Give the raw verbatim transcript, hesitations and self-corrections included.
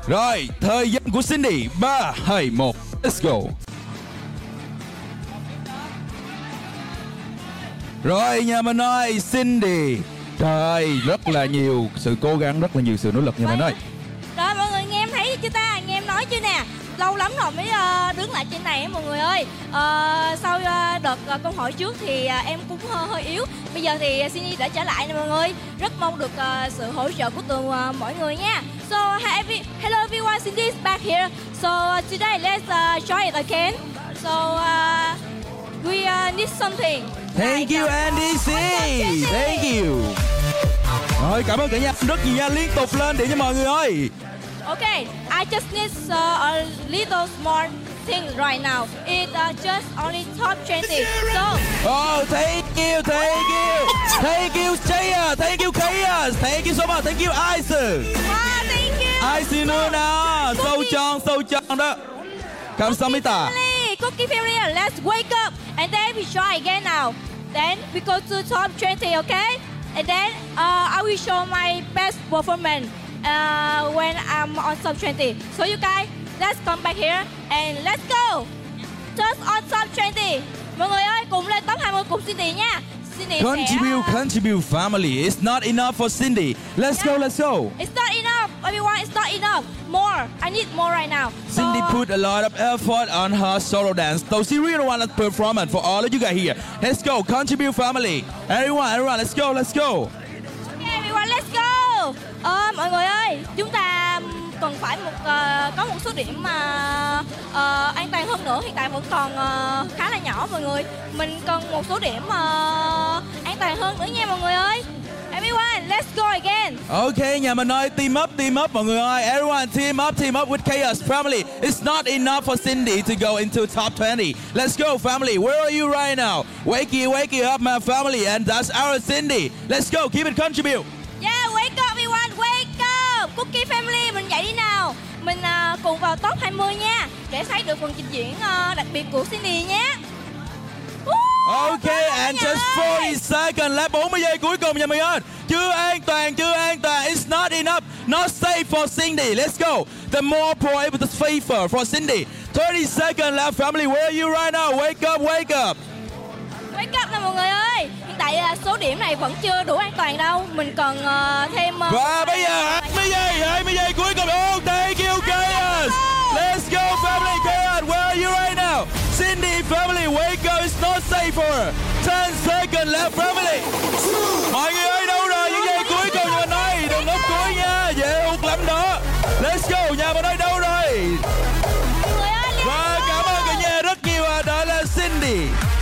Rồi, thời gian của Cindy. Ba, hai, một. Let's go. Rồi, nhà mình ơi, Cindy. Trời ơi, rất là nhiều sự cố gắng, rất là nhiều sự nỗ lực nhà mình ơi. Rồi mọi người nghe em thấy chưa ta? Nghe em nói chưa nè? Lâu lắm rồi mới uh, đứng lại trên này mọi người ơi. uh, Sau uh, đợt uh, câu hỏi trước thì uh, em cũng hơi, hơi yếu. Bây giờ thì Cindy đã trở lại nè mọi người. Rất mong được uh, sự hỗ trợ của từng uh, mọi người nha. So hi every, hello everyone, Cindy is back here. So uh, today let's uh, try it again. So uh, we uh, need something. Thank you Andy C. Thank you. Rồi, cảm ơn cả nhà rất nhiều nha. Liên tục lên điểm cho mọi người ơi. Okay, I just need uh, a little more thing right now. It uh, just only top twenty. So. Oh, thank you, thank you, thank you, Jaya, thank you, Kaya, thank you so much, thank you, Ice. Wow, thank you. Ice nữa nè, sâu tròn, sâu tròn đó. Kamsahamnida. Cookie family, let's wake up and then we try again now. Then we go to top twenty, okay? And then uh, I will show my best performance. Uh, when I'm on top twenty. So you guys, let's come back here and let's go. Just on top twenty. Mọi người ơi, cùng lên top hai mươi cùng Cindy nha. Cindy Contribute, sẽ... contribute family. It's not enough for Cindy. Let's yeah. go, let's go. It's not enough, everyone. It's not enough. More. I need more right now. Cindy so... put a lot of effort on her solo dance. So she really want to perform it for all of you guys here. Let's go, contribute family. Everyone, everyone, let's go, let's go. Okay, everyone, let's go. Ờ, mọi người ơi, chúng ta cần phải một uh, có một số điểm mà uh, an toàn hơn nữa. Hiện tại vẫn còn uh, khá là nhỏ mọi người. Mình cần một số điểm uh, an toàn hơn nữa nha mọi người ơi. Everyone, let's go again. Okay, nhà mình ơi, team up, team up mọi người ơi. Everyone, team up, team up with Chaos family. It's not enough for Cindy to go into top twenty. Let's go family. Where are you right now? Wake you, wake you up my family, and that's our Cindy. Let's go, keep it contribute. Yeah, wake up everyone, wake up. Cookie family, mình dậy đi nào. Mình uh, cùng vào top hai mươi nha, để thấy được phần trình diễn uh, đặc biệt của Cindy nhé. Okay, and just forty seconds left, bốn mươi giây cuối cùng nha mình ơi. Chưa an toàn, chưa an toàn. It's not enough, not safe for Cindy. Let's go. The more point, the safer for Cindy. thirty seconds left, family. Where are you right now? Wake up, wake up. Wake up nè mọi người ơi. Hiện tại số điểm này vẫn chưa đủ an toàn đâu. Mình cần uh, thêm... Uh, Và bây giờ hai mươi giây, hai mươi giây cuối cùng. Oh, thank you, Chaos. Let's go, family. Chaos, where are you right now? Cindy, family, wake up. It's not safe for her. ten seconds left, family. Mọi người ơi, đâu rồi? Những giây cuối cùng mình ơi. Đừng ngốc cuối nha. Dễ hụt lắm đó. Let's go, nhà mình ơi, đâu rồi? Và cảm ơn cả nhà rất nhiều. Đó là Cindy.